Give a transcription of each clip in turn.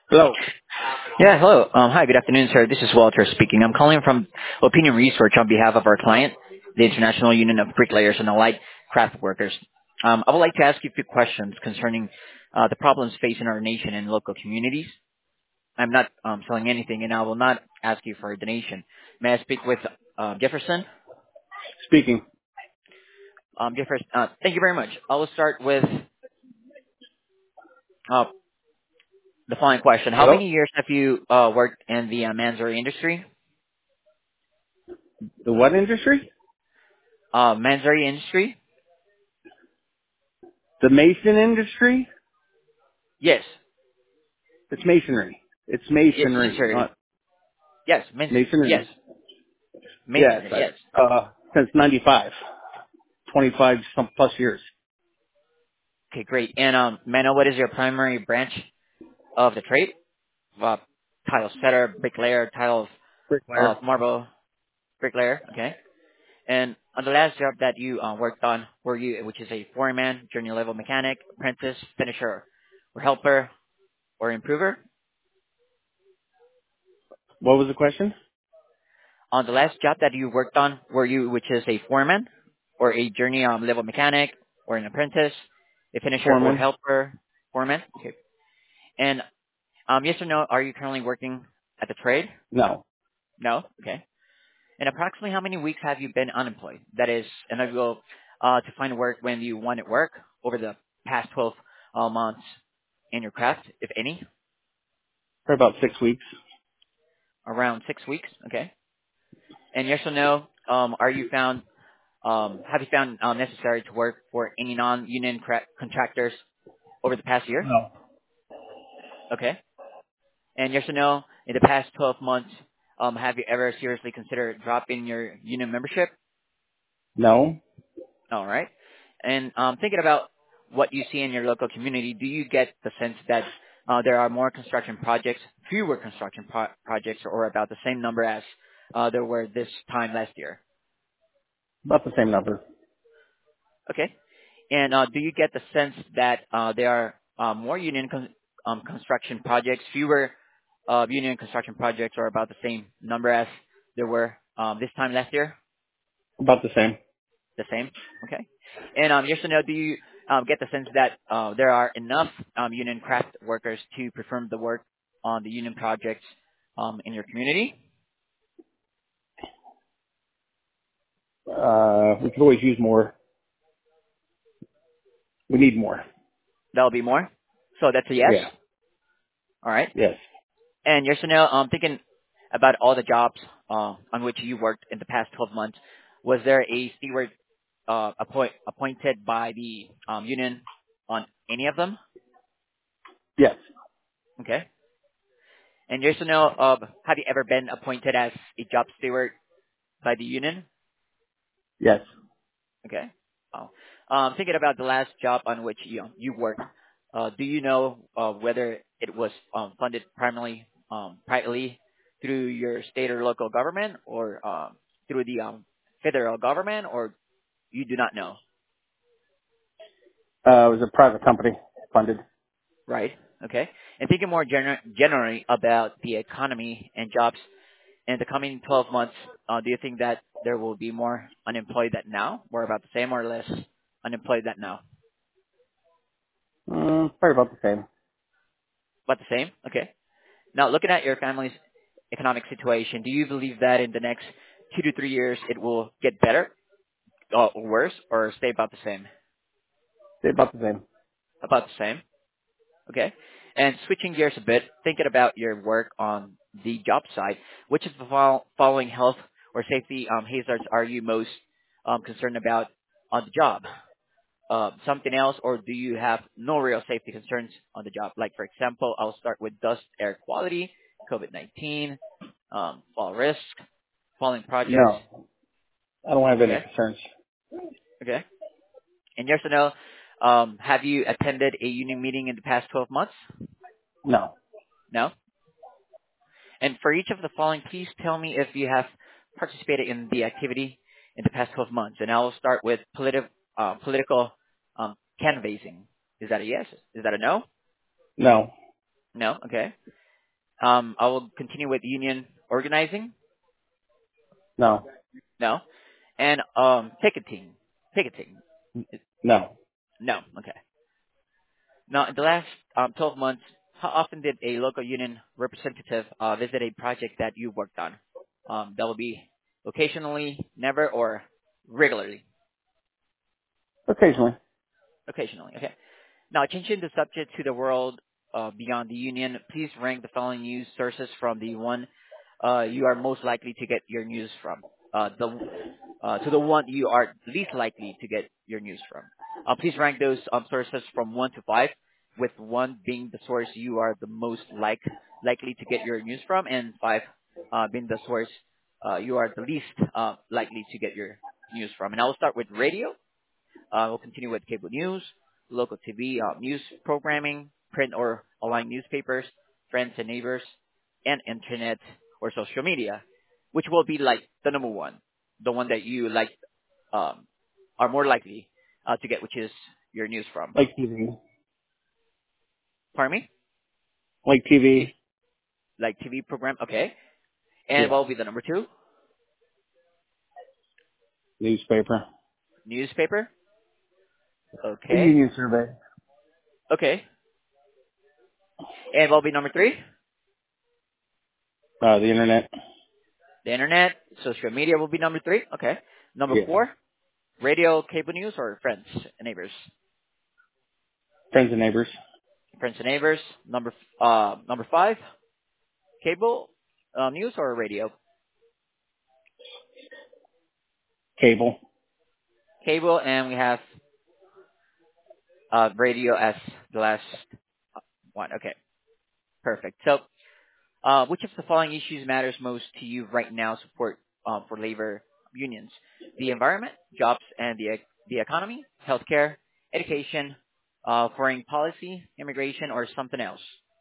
Hello. Yeah, hello. Hi, good afternoon, sir. This is Walter speaking. I'm calling from Opinion Research on behalf of our client, the International Union of Bricklayers and Allied Craft Workers. I would like to ask you a few questions concerning the problems facing our nation and local communities. I'm not selling anything, and I will not ask you for a donation. May I speak with Jefferson? Speaking. Jefferson, thank you very much. I will start with the following question. How Hello. many years have you worked in the Mansory industry? The what industry? Mansory industry? The mason industry? Yes. It's masonry. It's Yes, masonry, Mansory. not Yes, yes, masonry. Yes, masonry. Yes. since 95. 25 some plus years. Okay, great. And may I know what is your primary branch of the trade? Uh, tile setter, bricklayer, tile Bricklayer. marble bricklayer. Okay. And on the last job that you worked on, were you, which is a foreman, junior level mechanic, apprentice, finisher, or helper, or improver? What was the question? On the last job that you worked on, were you, which is a foreman, or a junior level mechanic, or an apprentice, a finisher, or Foreman? helper, foreman? Okay. And yes or no, are you currently working at the trade? No. No? Okay. And approximately how many weeks have you been unemployed? That is, and I go to find work when you wanted work over the past 12 months in your craft, if any, For about 6 weeks. around 6 weeks. Okay. And yes or no, have you found necessary to work for any non-union contractors over the past year? No. Okay. And yes or no, in the past 12 months, have you ever seriously considered dropping your union membership? No. All right. And thinking about what you see in your local community, do you get the sense that there are more construction projects, fewer construction projects, or about the same number as there were this time last year? About the same number. Okay. And do you get the sense that there are more union construction projects, fewer union construction projects, or about the same number as there were this time last year? About the same. The same? Okay. And yes or no, do you get the sense that there are enough union craft workers to perform the work on the union projects in your community? We could always use more. We need more. That'll be more. So that's a yes. Yeah. All right. Yes. And yes or no, thinking about all the jobs on which you worked in the past 12 months, was there a steward appointed by the union on any of them? Yes. Okay. And yes or no, have you ever been appointed as a job steward by the union? Yes. Okay. Oh. Thinking about the last job on which you worked, do you know whether it was funded primarily privately through your state or local government, or through the federal government, or you do not know? It was a private company funded. Right. Okay. And thinking more generally about the economy and jobs in the coming 12 months, do you think that there will be more unemployed than now, or about the same or less unemployed than now? Probably about the same. About the same? Okay. Now, looking at your family's economic situation, do you believe that in the next 2 to 3 years it will get better, or worse, or stay about the same? Say about the same. About the same. Okay. And switching gears a bit, thinking about your work on the job site, which of the following health or safety hazards are you most concerned about on the job? Something else, or do you have no real safety concerns on the job? Like, for example, I'll start with dust air quality, COVID-19, fall risk, falling projects. No. I don't have any Okay. concerns. Okay. And yes or no, have you attended a union meeting in the past 12 months? No. No. And for each of the following, please tell me if you have participated in the activity in the past 12 months. And I will start with political canvassing. Is that a yes? Is that a no? No. No. Okay. I will continue with union organizing. No. No. And ticketing. Ticketing. No. No. Okay. Now, in the last 12 months, how often did a local union representative visit a project that you worked on? That will be occasionally, never, or regularly. Occasionally. Occasionally. Okay. Now, changing the subject to the world beyond the union, please rank the following news sources from the one you are most likely to get your news from. To the one you are least likely to get your news from. Please rank those sources from 1 to 5, with 1 being the source you are the most likely to get your news from, and 5 being the source you are the least likely to get your news from. And I will start with radio. We'll continue with cable news, local TV, news programming, print or online newspapers, friends and neighbors, and internet or social media, which will be like the number one, the one that you like um, are more likely to get, which is your news from. Like TV. Pardon me? Like TV. Like TV program, okay. And what Yeah. will be the number 2? Newspaper. Newspaper, A okay. union survey. Okay. And what will be number 3? The internet. The internet, social media will be number 3, okay. Number Yeah. 4, radio, cable news, or friends and neighbors? Friends and neighbors. Friends and neighbors. Number 5, cable news or radio? Cable. Cable, and we have radio as the last one. Okay, perfect. So, which of the following issues matters most to you right now? Support for labor unions: the environment, jobs, and the economy, healthcare, education, foreign policy, immigration, or something else?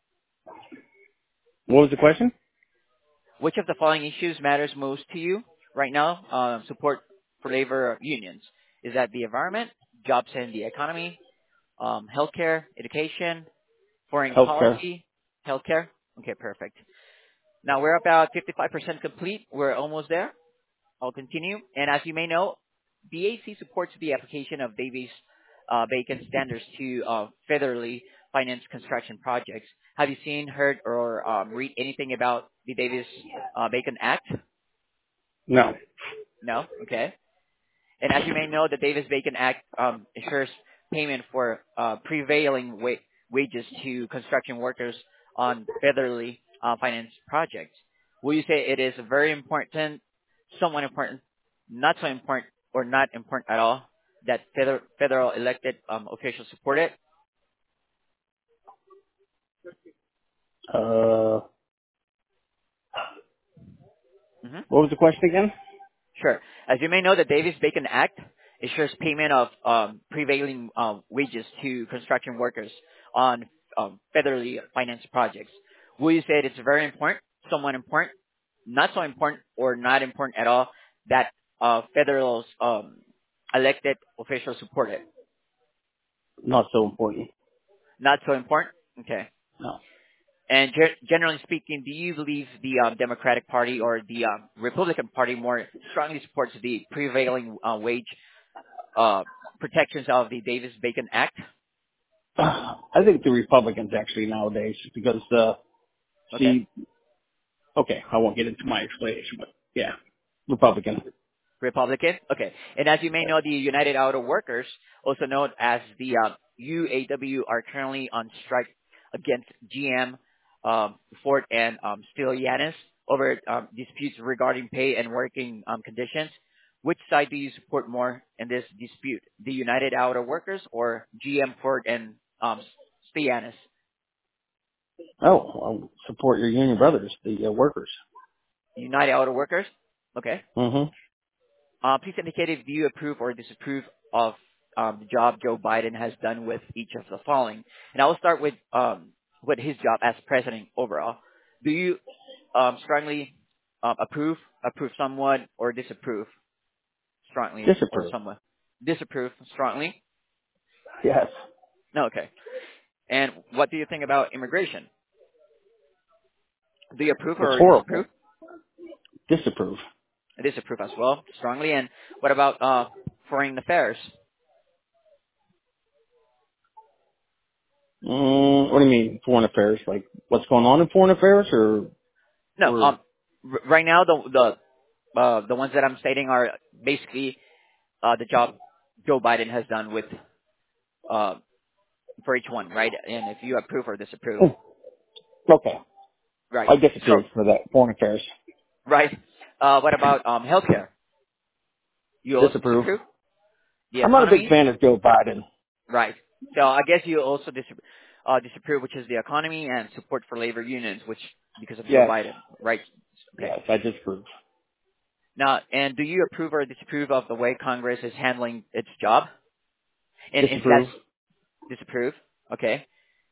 What was the question? Which of the following issues matters most to you right now? Support for labor unions. Is that the environment, jobs and the economy, healthcare, education, foreign Healthcare. policy, healthcare? Okay, perfect. Now we're about 55% complete. We're almost there. I'll continue. And as you may know, BAC supports the application of Davis-Bacon standards to federally financed construction projects. Have you seen, heard, or read anything about the Davis-Bacon Act? No. No? Okay. And as you may know, the Davis-Bacon Act ensures payment for prevailing wages to construction workers on federally financed projects. Will you say it is very important, somewhat important, not so important, or not important at all that federal elected officials support it? Uh, Hmm. what was the question again? Sure. As you may know, the Davis-Bacon Act ensures payment of prevailing wages to construction workers on federally financed projects. Will you say it's very important, somewhat important, not so important, or not important at all that federal elected officials support it? Not so important. Not so important? Okay. No. And generally speaking, do you believe the Democratic Party or the Republican Party more strongly supports the prevailing wage protections of the Davis-Bacon Act? I think the Republicans actually nowadays, because, Okay. see, okay, I won't get into my explanation, but yeah, Republican. Republican? Okay. And as you may know, the United Auto Workers, also known as the UAW, are currently on strike against GM, Ford, and Stellantis over disputes regarding pay and working conditions. Which side do you support more in this dispute? The United Auto Workers or GM, Ford, and Stellantis? Oh, I'll support your union brothers, the workers. United Auto Workers? Okay. Mm-hmm. Please indicate if you approve or disapprove of the job Joe Biden has done with each of the following. And I will start with his job as president overall. Do you strongly approve someone, or disapprove strongly, or Disapprove. someone? Disapprove strongly? Yes. No, okay. And what do you think about immigration? Do you approve It's or disapprove? horrible. Disapprove. Disapprove as well, strongly. And what about foreign affairs? What do you mean, foreign affairs? Like, what's going on in foreign affairs, No, or right now the ones that I'm stating are basically the job Joe Biden has done with uh, for each one, right? And if you approve or disapprove, oh, okay. right? I So, disapprove for that. Foreign affairs. right. What about healthcare? You also Disapprove. disapprove. The I'm not a big economy, fan of Joe Biden. right? So I guess you also disapprove, which is the economy and support for labor unions, which because of Joe Yes. Biden, right? Okay. Yes, I disapprove. Now, and do you approve or disapprove of the way Congress is handling its job? And if Disapprove. that's disapprove, okay.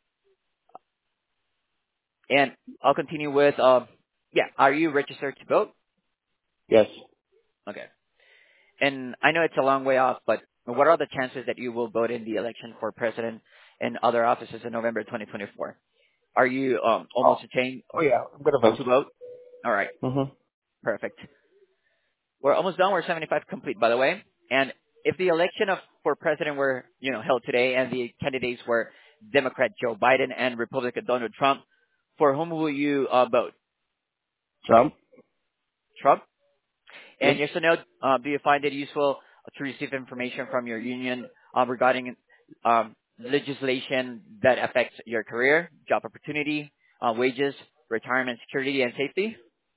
And I'll continue with, yeah, are you registered to vote? Yes. Okay. And I know it's a long way off, but what are the chances that you will vote in the election for president and other offices in November 2024? Are you Oh. almost attained Oh yeah, I'm gonna vote. to vote? All right, Mhm. perfect. We're almost done. We're 75 complete, by the way. And if the election for president were, held today, and the candidates were Democrat Joe Biden and Republican Donald Trump, for whom will you vote? Trump. Trump? And Yep. yes or no, do you find it useful to receive information from your union regarding legislation that affects your career, job opportunity, wages, retirement security, and safety?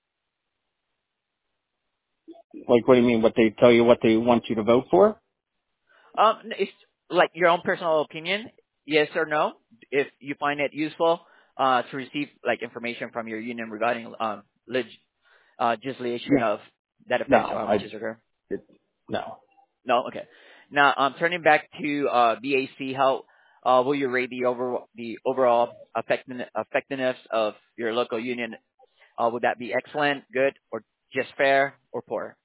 Like, what do you mean? What they tell you? What they want you to vote for? It's like your own personal opinion, yes or no. If you find it useful to receive like information from your union regarding legislation No. of that No. affects which is your career. It, no. No, okay. Now, turning back to BAC, how will you rate the overall effectiveness of your local union? Would that be excellent, good, or just fair, or poor?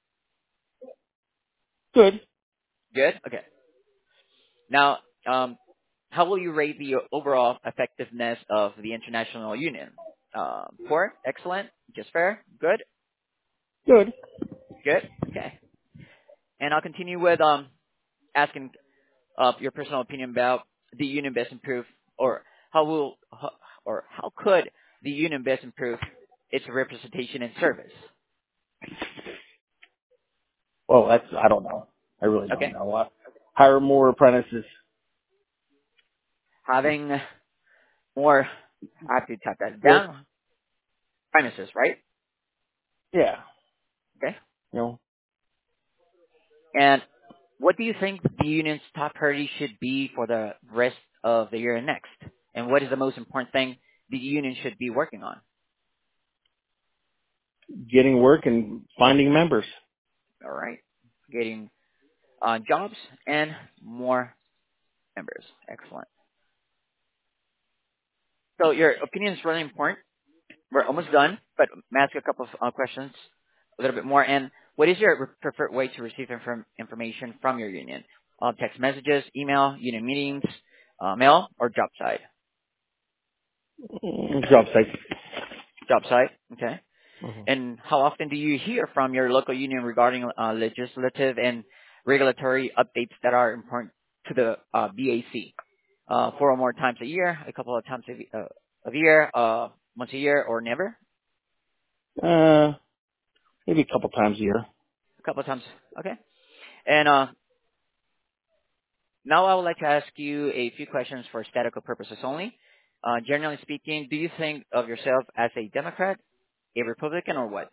Good. Good. Okay. Now, how will you rate the overall effectiveness of the international union? Poor, excellent, just fair, good, Good. good. Okay. And I'll continue with asking your personal opinion about the union best improve, or or how could the union best improve its representation and service? Well, I don't know. I really don't Okay, know. Hire more apprentices. having more. I have to type that Work. down. Premises, right? Yeah. Okay. You know. And what do you think the union's top priority should be for the rest of the year and next? And what is the most important thing the union should be working on? Getting work and finding members. All right. Getting jobs and more members. Excellent. So your opinion is really important. We're almost done, but may I ask you a couple of questions, a little bit more. And what is your preferred way to receive information from your union? Text messages, email, union meetings, mail, or job site? Job site. Job site. Okay. Mhm. And how often do you hear from your local union regarding legislative and regulatory updates that are important to the BAC? Four or more times a year, a couple of times a year, once a year, or never? Maybe a couple times a year. A couple of times. Okay. And now I would like to ask you a few questions for statistical purposes only. Generally speaking, do you think of yourself as a Democrat, a Republican, or what?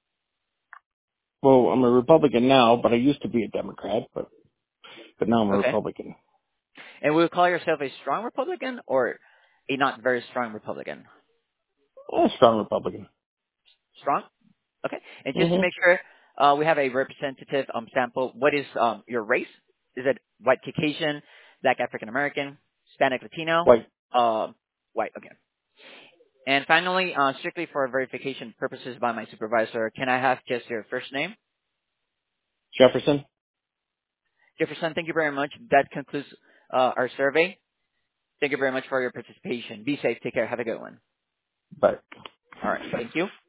Well, I'm a Republican now, but I used to be a Democrat, but now I'm a Okay. Republican. And will you call yourself a strong Republican or a not very strong Republican? A strong Republican. Strong? Okay. And just to Mhm. make sure we have a representative sample, what is your race? Is it white Caucasian, black African American, Hispanic Latino? White. Uh, white, okay. And finally, strictly for verification purposes by my supervisor, can I have just your first name? Jefferson. Jefferson, thank you very much. That concludes our survey. Thank you very much for your participation. Be safe. Take care. Have a good one. But All right. Thank you.